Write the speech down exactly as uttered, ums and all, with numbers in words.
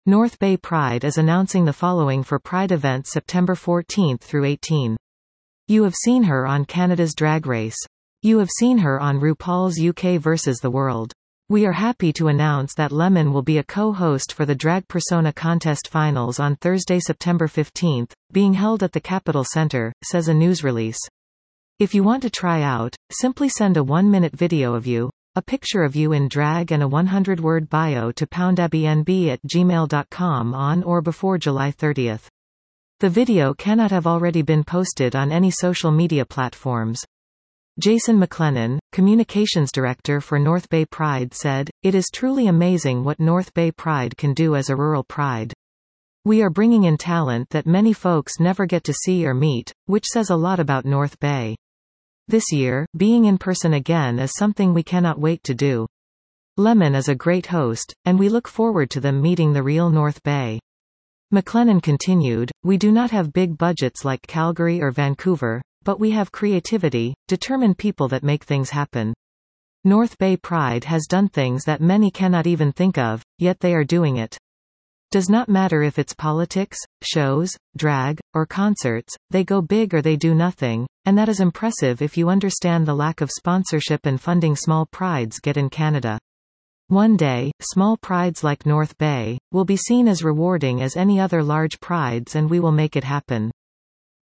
North Bay Pride is announcing the following for Pride events September fourteenth through eighteenth. You have seen her on Canada's Drag Race. You have seen her on RuPaul's U K versus the World. We are happy to announce that Lemon will be a co-host for the Drag Persona Contest Finals on Thursday, September fifteenth, being held at the Capitol Centre, says a news release. If you want to try out, simply send a one-minute video of you, a picture of you in drag and a one hundred word bio to poundabnb at gmail dot com on or before July thirtieth. The video cannot have already been posted on any social media platforms. Jason McLennan, Communications Director for North Bay Pride, said, "It is truly amazing what North Bay Pride can do as a rural pride. We are bringing in talent that many folks never get to see or meet, which says a lot about North Bay. This year, being in person again is something we cannot wait to do. Lemon is a great host, and we look forward to them meeting the real North Bay." McLennan continued, "We do not have big budgets like Calgary or Vancouver, but we have creativity, determined people that make things happen. North Bay Pride has done things that many cannot even think of, yet they are doing it. Does not matter if it's politics, shows, drag, or concerts, they go big or they do nothing, and that is impressive if you understand the lack of sponsorship and funding small prides get in Canada. One day, small prides like North Bay will be seen as rewarding as any other large prides, and we will make it happen."